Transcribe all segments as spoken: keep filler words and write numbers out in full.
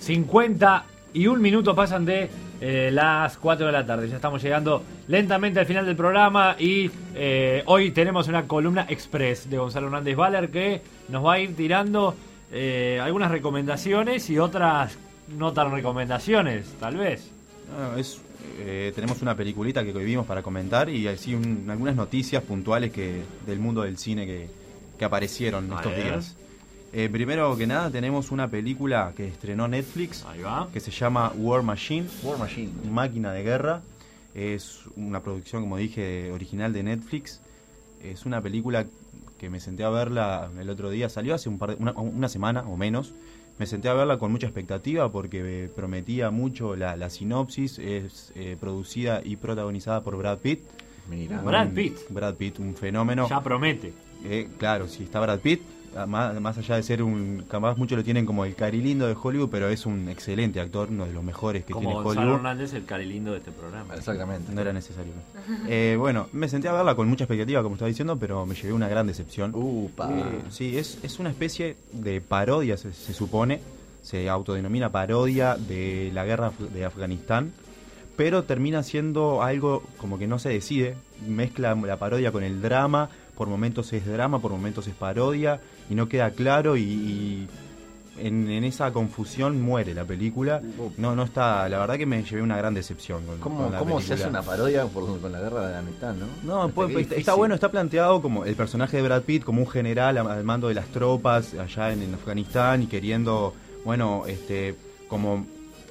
cincuenta y un minutos pasan de eh, las cuatro de la tarde. Ya estamos llegando lentamente al final del programa y eh, hoy tenemos una columna express de Gonzalo Hernández Baller que nos va a ir tirando eh, algunas recomendaciones y otras no tan recomendaciones, tal vez. No, es, eh, tenemos una peliculita que hoy vimos para comentar y así un, algunas noticias puntuales que del mundo del cine que, que aparecieron A estos ver. días. Eh, primero que nada tenemos una película que estrenó Netflix. Ahí va. Que se llama War Machine. War Machine. Máquina de Guerra. Es una producción, como dije, original de Netflix. Es una película que me senté a verla el otro día. Salió hace un par de, una, una semana o menos. Me senté a verla con mucha expectativa porque prometía mucho la, la sinopsis. Es eh, producida y protagonizada por Brad Pitt. Mira. Brad Un- Pitt. Brad Pitt, un fenómeno. Ya promete. Eh, claro, si está Brad Pitt, más, más allá de ser un... Capaz muchos lo tienen como el cari lindo de Hollywood, pero es un excelente actor, uno de los mejores que Como tiene Gonzalo Hollywood. Hernández, el cari lindo de este programa. Exactamente. No era necesario. Eh, bueno, me senté a verla con mucha expectativa, como estaba diciendo, pero me llevé una gran decepción. Upa. Eh, sí, es, es una especie de parodia, se, se supone. Se autodenomina parodia de la guerra af- de Afganistán, pero termina siendo algo como que no se decide. Mezcla la parodia con el drama. Por momentos es drama, por momentos es parodia, y no queda claro, y, y en, en esa confusión muere la película. No, no está, la verdad que me llevé una gran decepción con, ¿Cómo, con la cómo se película. hace una parodia por- con la guerra de Afganistán, no? No, Hasta pues, qué pues, está difícil. bueno, está planteado como el personaje de Brad Pitt como un general al al mando de las tropas allá en, en Afganistán y queriendo, bueno, este, como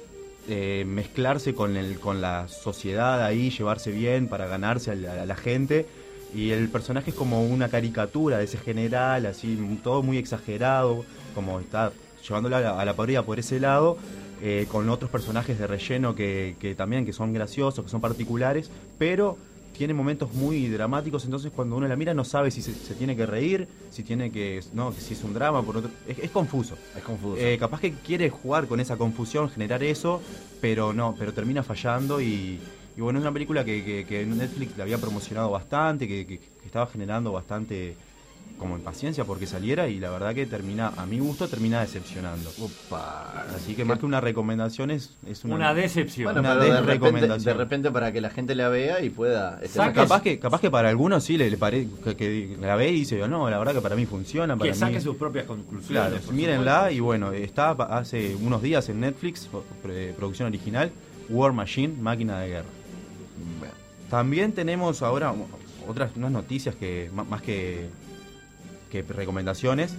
eh, mezclarse con el, con la sociedad ahí, llevarse bien para ganarse a la, a la gente. Y el personaje es como una caricatura de ese general, así, todo muy exagerado, como está llevándola a la, a la parodia por ese lado. Eh, con otros personajes de relleno que, que también que son graciosos, que son particulares, pero tiene momentos muy dramáticos, entonces cuando uno la mira no sabe si se, se tiene que reír, si tiene que, no, si es un drama, por otro, es, es confuso. Es confuso. Eh, capaz que quiere jugar con esa confusión, generar eso, pero no, pero termina fallando y, y bueno, es una película que, que, que Netflix la había promocionado bastante, que, que, que estaba generando bastante como impaciencia porque saliera y la verdad que termina, a mi gusto, termina decepcionando. Upa. Así que más que una recomendación es, es una, Una decepción. Bueno, una pero de repente, desrecomendación. de repente para que la gente la vea y pueda... este, Saque- Capaz que, capaz que para algunos sí le, le pare, que, que la ve y dice, no, la verdad que para mí funciona. Para que saque mí, sus propias conclusiones. claro, por mírenla supuesto. y bueno, está pa- hace unos días en Netflix, pro- pre- producción original, War Machine, Máquina de Guerra. Bueno, También tenemos ahora otras unas noticias que ma- más que, que recomendaciones,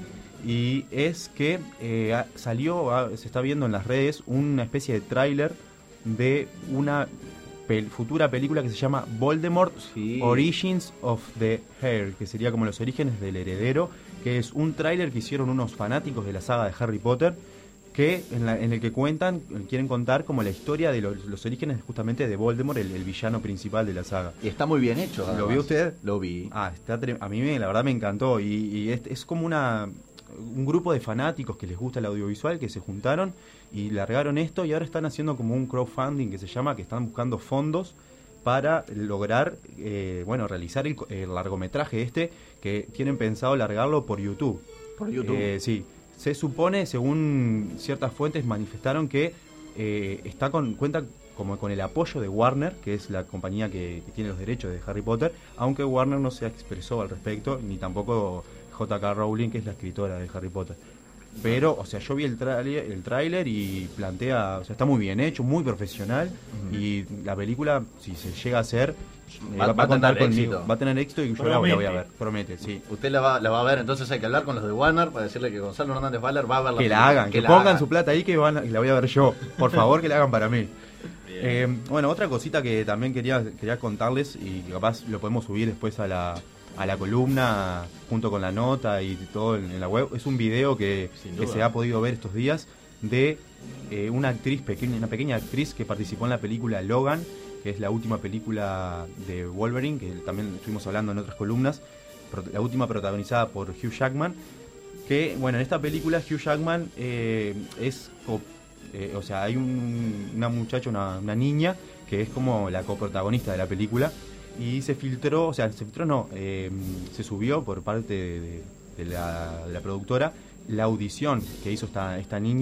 y es que eh, ha- salió, ah, se está viendo en las redes una especie de tráiler de una pel- futura película que se llama Voldemort sí. Origins of the Heir, que sería como los orígenes del heredero, que es un tráiler que hicieron unos fanáticos de la saga de Harry Potter, que en, la- en el que cuentan, quieren contar como la historia de los, los orígenes justamente de Voldemort, el, el villano principal de la saga. Y está muy bien hecho. ¿Lo además. vio usted? Lo vi. Ah, está tre- a mí me- la verdad me encantó y, y es, es como una un grupo de fanáticos que les gusta el audiovisual que se juntaron y largaron esto y ahora están haciendo como un crowdfunding que se llama, que están buscando fondos para lograr, eh, bueno, realizar el, co- el largometraje este, que tienen pensado largarlo por YouTube. Por YouTube. Eh, sí, se supone, según ciertas fuentes manifestaron que eh, está con cuenta como con el apoyo de Warner, que es la compañía que, que tiene los derechos de Harry Potter, aunque Warner no se expresó al respecto, ni tampoco J K Rowling, que es la escritora de Harry Potter. Pero, o sea, yo vi el tráiler, el tráiler y plantea, o sea, está muy bien hecho, muy profesional, y la película, si se llega a hacer, eh, Va- va a contar tener conmigo, éxito. va a tener éxito y yo la voy, la voy a Promete. ver, promete, sí. Usted la va, la va a ver, entonces hay que hablar con los de Warner para decirle que Gonzalo Hernández Baller va a ver la Que la película. hagan, que, la pongan hagan. su plata ahí que, van a- que la voy a ver yo. Por favor, que la hagan para mí. Eh, bueno, otra cosita que también quería, quería contarles y que capaz lo podemos subir después a la, a la columna junto con la nota y todo en, en la web. Es un video que, Sin que duda. se ha podido ver estos días de eh, una actriz pequeña, una pequeña actriz que participó en la película Logan, que es la última película de Wolverine, que también estuvimos hablando en otras columnas, pro- la última protagonizada por Hugh Jackman. Que, bueno, en esta película Hugh Jackman eh, es, co- eh, o sea, hay un- una muchacha, una, una niña, que es como la coprotagonista de la película, y se filtró, o sea, se filtró no, eh, se subió por parte de, de la, de la productora la audición que hizo esta, esta niña,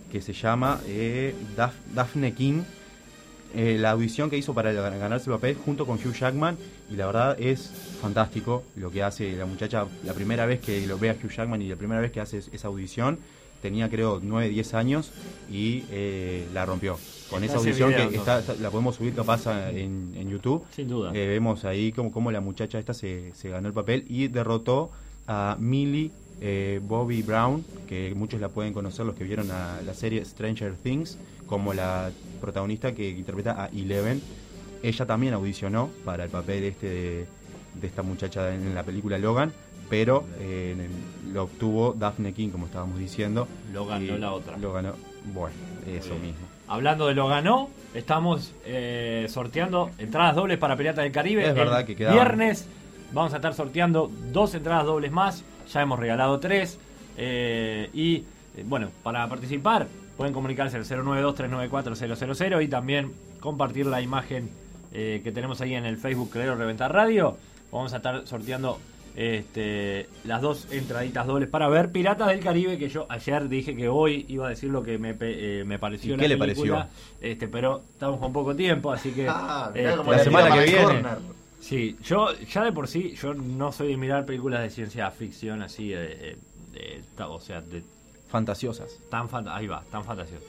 que se llama eh, Daf- Daphne King. Eh, la audición que hizo para ganarse el papel junto con Hugh Jackman, y la verdad es fantástico lo que hace la muchacha. La primera vez que lo ve a Hugh Jackman y la primera vez que hace esa audición, tenía creo nueve, diez años y eh, la rompió. Con esa audición video, que está, está, la podemos subir capaz en, en YouTube. Sin duda. Eh, vemos ahí como, como la muchacha esta se, se ganó el papel y derrotó a Millie eh, Bobby Brown, que muchos la pueden conocer, los que vieron a la serie Stranger Things, como la protagonista que interpreta a Eleven. Ella también audicionó para el papel este de, de esta muchacha en la película Logan, pero eh, lo obtuvo Daphne King, como estábamos diciendo. Lo ganó la otra. Lo ganó, bueno, eso Bien. mismo. Hablando de lo ganó, estamos eh, sorteando entradas dobles para Piratas del Caribe. Es el verdad que quedaban. Viernes vamos a estar sorteando dos entradas dobles más. Ya hemos regalado tres. Eh, y eh, bueno, para participar pueden comunicarse al cero nueve dos, tres nueve cuatro, cero cero cero y también compartir la imagen eh, que tenemos ahí en el Facebook Creer o Reventar Radio. Vamos a estar sorteando este, las dos entraditas dobles para ver Piratas del Caribe, que yo ayer dije que hoy iba a decir lo que me, eh, me pareció la qué le película, pareció? Este, pero estamos con poco tiempo, así que Ah, mirá este, cómo la semana que viene. corner. sí, yo ya de por sí yo no soy de mirar películas de ciencia ficción así, de, de- de- ta- o sea, de Fantasiosas. tan fanta- ahí va, tan fantasioso.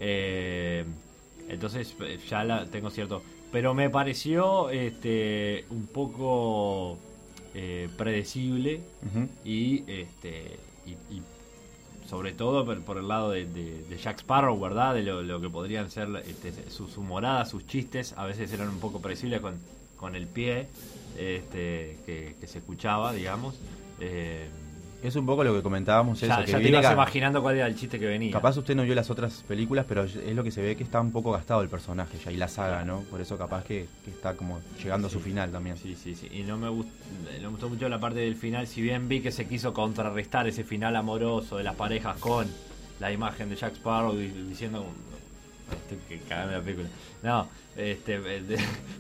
Eh, entonces eh, ya la tengo cierto, pero me pareció este un poco eh, predecible Ujú. y este y, y sobre todo por, por el lado de, de- de Jack Sparrow, ¿verdad? De lo, lo que podrían ser este, sus humoradas, sus chistes, a veces eran un poco predecibles con, con el pie este, que, que se escuchaba, digamos. Eh, Es un poco lo que comentábamos, eso, ya que ya te viene ibas ca- imaginando cuál era el chiste que venía. Capaz usted no vio las otras películas, pero es lo que se ve que está un poco gastado el personaje ya, y la saga, ¿no? Por eso capaz que, que está como llegando a su final también. Sí, sí, sí. Y no me, gust- no me gustó mucho la parte del final, si bien vi que se quiso contrarrestar ese final amoroso de las parejas con la imagen de Jack Sparrow y- diciendo estoy que cagando la película. No, este de-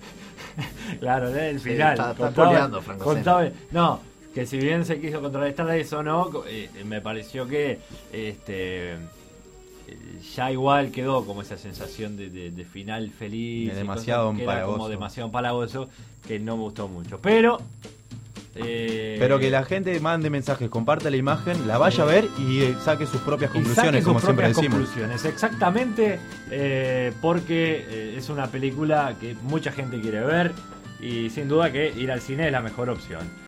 claro, el Sí, final. está- está contaba- spoileando, Franco contaba- no, que si bien se quiso contrarrestar eso, no, co- eh, me pareció que este eh, ya igual quedó como esa sensación de, de- de final feliz, De y demasiado cosas que era como empalagoso. demasiado empalagoso, que no me gustó mucho. Pero eh, Pero que la gente mande mensajes, comparta la imagen, la vaya a ver y eh, saque sus propias y saque conclusiones, sus como siempre propias decimos. conclusiones, exactamente, eh, porque eh, es una película que mucha gente quiere ver y sin duda que ir al cine es la mejor opción.